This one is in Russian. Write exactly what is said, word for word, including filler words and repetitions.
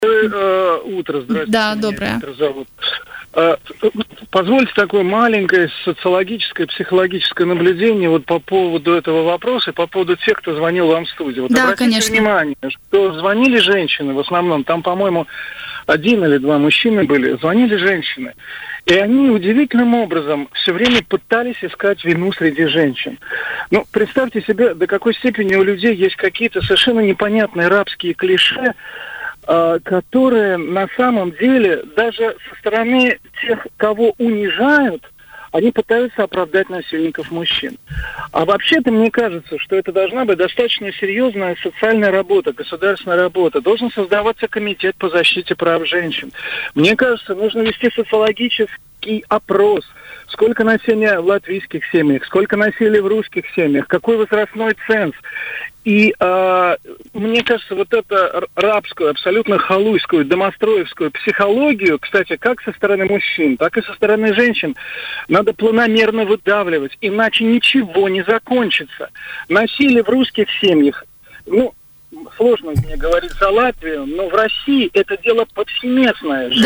Э, утро, здравствуйте. Да, меня доброе. Виктор зовут. Э, Позвольте такое маленькое социологическое, психологическое наблюдение вот по поводу этого вопроса, по поводу тех, кто звонил вам в студию. Вот Да, обратите конечно. внимание, что звонили женщины в основном, там, по-моему, один или два мужчины были, звонили женщины. И они удивительным образом все время пытались искать вину среди женщин. Ну, представьте себе, до какой степени у людей есть какие-то совершенно непонятные рабские клише, которые на самом деле даже со стороны тех, кого унижают, они пытаются оправдать насильников мужчин. А вообще-то мне кажется, что это должна быть достаточно серьезная социальная работа, государственная работа. Должен создаваться комитет по защите прав женщин. Мне кажется, нужно вести социологический опрос. Сколько насилия в латвийских семьях, сколько насилия в русских семьях, какой возрастной ценз. И э, мне кажется, вот эту рабскую, абсолютно халуйскую, домостроевскую психологию, кстати, как со стороны мужчин, так и со стороны женщин, надо планомерно выдавливать, иначе ничего не закончится. Насилие в русских семьях, ну, сложно мне говорить за Латвию, но в России это дело повсеместное.